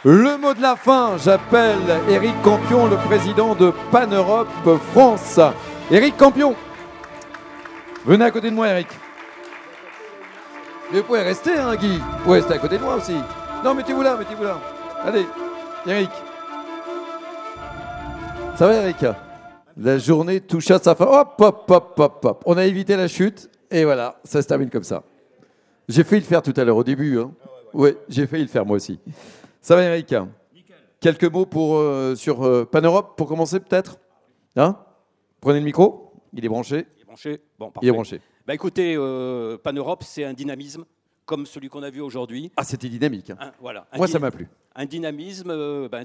Le mot de la fin, j'appelle Éric Campion, le président de Pan-Europe France. Éric Campion, venez à côté de moi, Éric. Mais vous pouvez rester, hein, Guy. Vous pouvez rester à côté de moi aussi. Non, mettez-vous là, mettez-vous là. Allez, Éric. Ça va, Éric? La journée touche à sa fin. Hop, hop, hop, hop, hop. On a évité la chute et voilà, ça se termine comme ça. J'ai failli le faire tout à l'heure au début. Hein. Ouais, j'ai failli le faire moi aussi. Ça va, Eric? Nickel. Quelques mots sur Pan-Europe pour commencer, peut-être, hein? Prenez le micro. Il est branché. Il est branché. Bon, parfait. Il est branché. Bah, écoutez, Pan-Europe, c'est un dynamisme comme celui qu'on a vu aujourd'hui. Ah, c'était dynamique. Hein. Voilà. Moi, ça m'a plu. Un dynamisme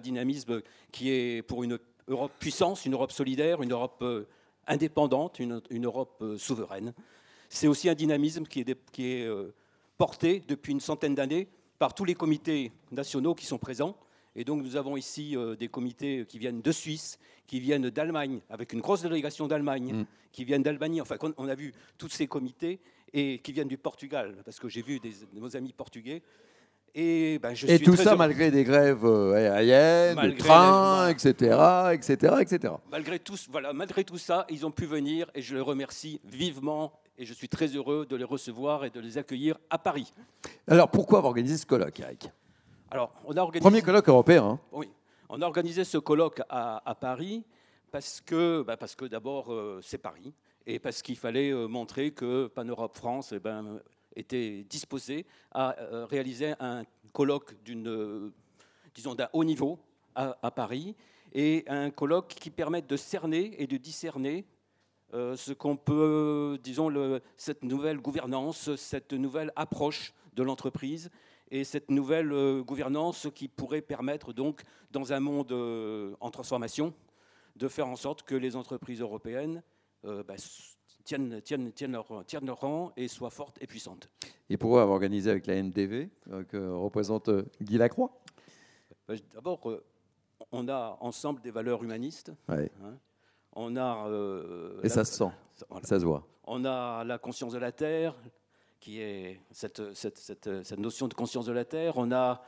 qui est pour une Europe puissance, une Europe solidaire, une Europe indépendante, une Europe souveraine. C'est aussi un dynamisme qui est porté depuis une centaine d'années par tous les comités nationaux qui sont présents. Et donc nous avons ici des comités qui viennent de Suisse, qui viennent d'Allemagne, avec une grosse délégation d'Allemagne, qui viennent d'Albanie. Enfin, on a vu tous ces comités et qui viennent du Portugal, parce que j'ai vu de nos amis portugalais. Et tout ça malgré des grèves aériennes, des trains, etc. Malgré tout ça, ils ont pu venir et je les remercie vivement. Et je suis très heureux de les recevoir et de les accueillir à Paris. Alors, pourquoi avoir organisé ce colloque, Eric? Alors, on a organisé... Premier colloque européen. Hein. Oui, on a organisé ce colloque à Paris parce que d'abord, c'est Paris et parce qu'il fallait montrer que Pan-Europe France était disposé à réaliser un colloque d'un haut niveau à Paris et un colloque qui permette de cerner et de discerner ce qu'on peut, cette nouvelle gouvernance, cette nouvelle approche de l'entreprise et cette nouvelle gouvernance qui pourrait permettre donc, dans un monde en transformation, de faire en sorte que les entreprises européennes tiennent leur rang et soient fortes et puissantes. Et pourquoi avoir organisé avec la NDV, que représente Guy Lacroix? D'abord, on a ensemble des valeurs humanistes. Ouais. Hein. On a, et ça se sent, voilà. Ça se voit. On a la conscience de la Terre, qui est cette notion de conscience de la Terre. On a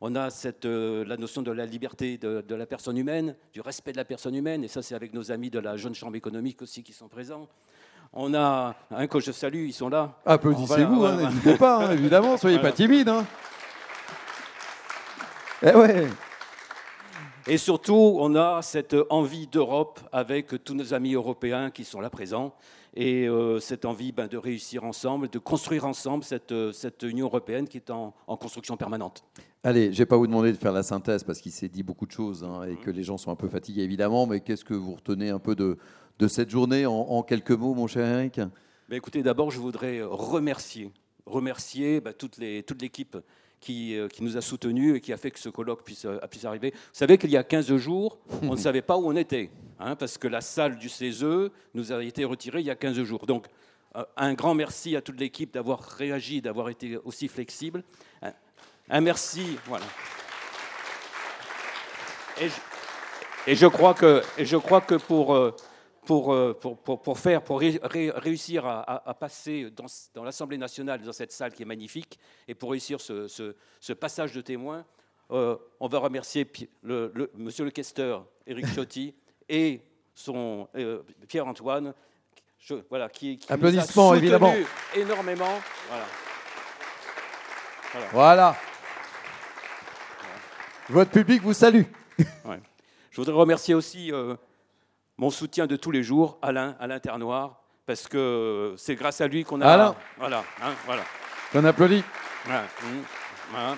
la notion de la liberté de la personne humaine, du respect de la personne humaine, et ça c'est avec nos amis de la Jeune Chambre économique aussi qui sont présents. On a un que je salue, ils sont là. Applaudissez-vous, n'hésitez pas, hein, évidemment, soyez pas timides. Hein. Eh ouais. Et surtout, on a cette envie d'Europe avec tous nos amis européens qui sont là présents. Et cette envie de réussir ensemble, de construire ensemble cette Union européenne qui est en construction permanente. Allez, je ne vais pas vous demander de faire la synthèse parce qu'il s'est dit beaucoup de choses et que les gens sont un peu fatigués évidemment. Mais qu'est-ce que vous retenez un peu de cette journée en quelques mots, mon cher Eric? Écoutez, d'abord, je voudrais remercier toute l'équipe qui nous a soutenus et qui a fait que ce colloque puisse arriver. Vous savez qu'il y a 15 jours, on ne savait pas où on était, parce que la salle du CESE nous a été retirée il y a 15 jours. Donc, un grand merci à toute l'équipe d'avoir réagi, d'avoir été aussi flexible. Un merci, voilà. Et je crois que pour réussir à passer dans l'Assemblée nationale, dans cette salle qui est magnifique, et pour réussir ce passage de témoin, on va remercier monsieur le questeur Éric Ciotti et son Pierre-Antoine, qui applaudissements, nous a évidemment énormément. Voilà. Votre public vous salue. Ouais. Je voudrais remercier aussi mon soutien de tous les jours, Alain Ternoir, parce que c'est grâce à lui qu'on a... Alain. Voilà. On applaudit. Voilà.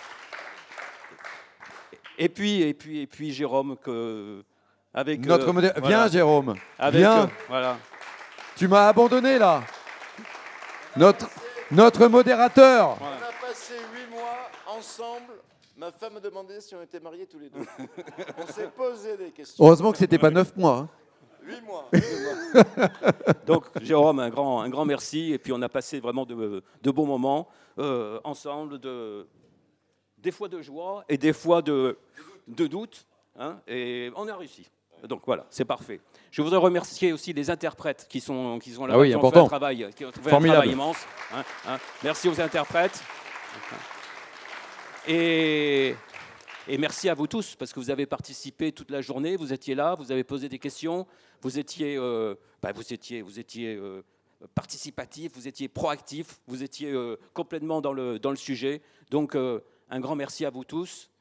Et puis Jérôme, avec... Notre voilà. Viens, Jérôme. Viens. Voilà. Tu m'as abandonné, là. Notre modérateur. Voilà. On a passé 8 mois ensemble. Ma femme me demandait si on était mariés tous les deux. On s'est posé des questions. Heureusement que ce n'était pas 9 mois. Hein. 8 mois. Donc, Jérôme, un grand merci. Et puis, on a passé vraiment de bons moments ensemble, des fois de joie et des fois de doute. Et on a réussi. Donc, voilà, c'est parfait. Je voudrais remercier aussi les interprètes qui sont là, qui ont fait un travail immense. Merci aux interprètes. Et Et merci à vous tous, parce que vous avez participé toute la journée, vous étiez là, vous avez posé des questions, vous étiez participatif, vous étiez proactif, vous étiez complètement dans le sujet. Donc, un grand merci à vous tous.